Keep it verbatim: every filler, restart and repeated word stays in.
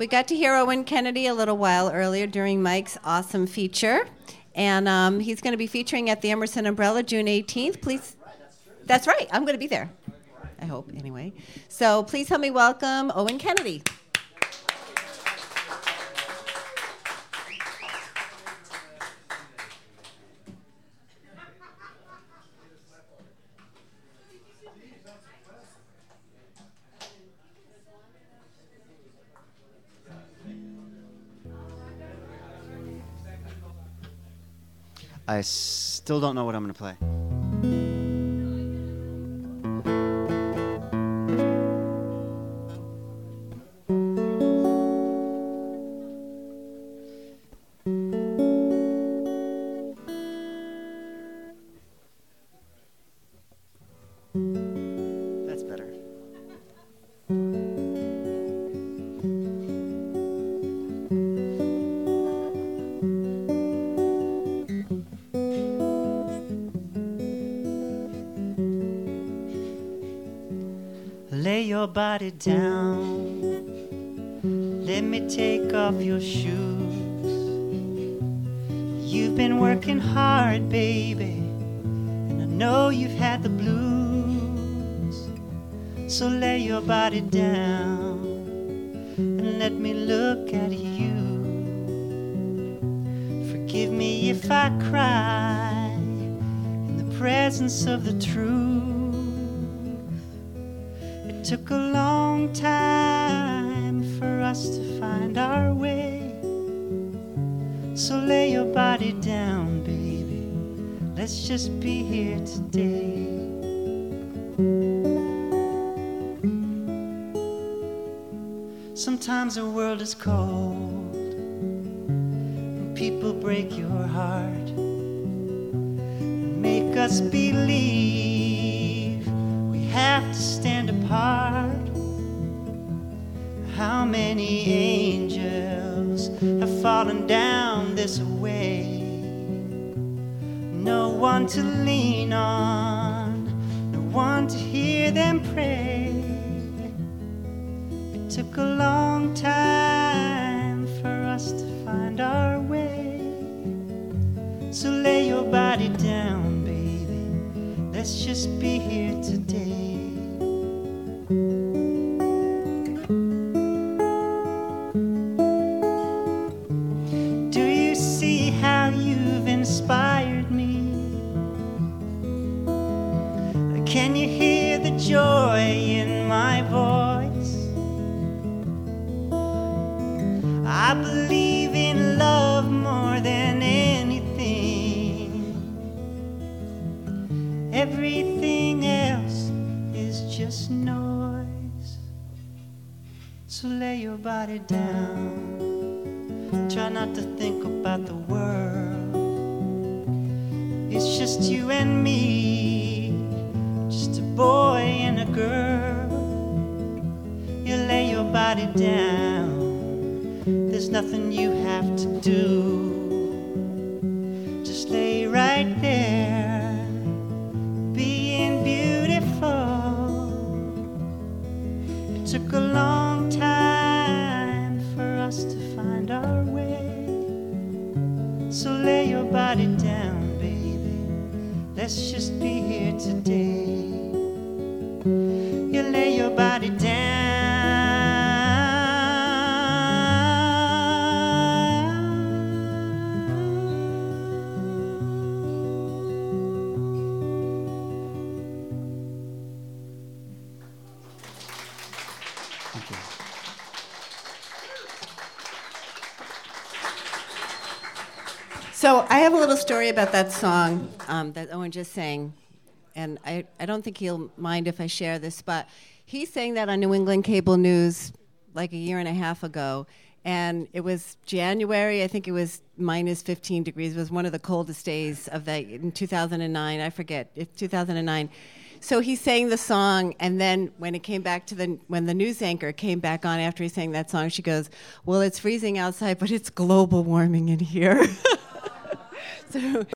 We got to hear Owen Kennedy a little while earlier during Mike's awesome feature. And um, he's going to be featuring at the Emerson Umbrella June eighteenth. Please. That's right. I'm going to be there. I hope, anyway. So please help me welcome Owen Kennedy. I still don't know what I'm going to play. That's better. Lay your body down. Let me take off your shoes. You've been working hard, baby, and I know you've had the blues. So lay your body down and let me look at you. Forgive me if I cry in the presence of the truth. It took a long time for us to find our way. So lay your body down, baby. Let's just be here today. Sometimes the world is cold and people break your heart and make us believe we have to stand apart. How many angels have fallen down this way? No one to lean on, no one to hear them pray. It took a long time for us to find our way. So lay your body down, baby. Let's just be here today. Do you see how you've inspired me? Can you hear the joy in my voice? I believe in love more than anything. Everything else is just noise. So lay your body down. Try not to think about the world. It's just you and me, just a boy and a girl. You lay your body down. There's nothing you have to do. Just lay right there, being beautiful. It took a long time for us to find our way. So lay your body down, baby. Let's just be here today. You lay your body down. So I have a little story about that song um, that Owen just sang, and I, I don't think he'll mind if I share this, but he sang that on New England Cable News like a year and a half ago, and it was January. I think it was minus fifteen degrees. It was one of the coldest days of that in two thousand nine. I forget, if two thousand nine. So he sang the song, and then when it came back to the, when the news anchor came back on after he sang that song, she goes, "Well, it's freezing outside, but it's global warming in here." So